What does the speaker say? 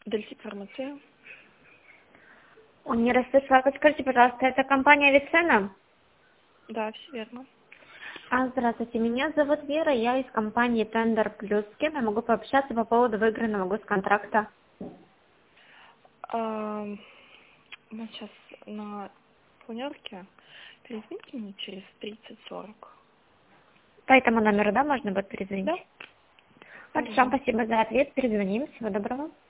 Дельсик Фармация. Он не расслышала. Подскажите, пожалуйста, это компания Вицена? Да, все верно. Здравствуйте, меня зовут Вера, я из компании Tender Plus. С кем я могу пообщаться по поводу выигранного госконтракта? Мы сейчас на планерке. Перезвоните мне через 30-40. По этому номеру, да, можно будет Да? перезвонить? Хорошо, Хорошо. спасибо за ответ. Перезвоним. Всего доброго.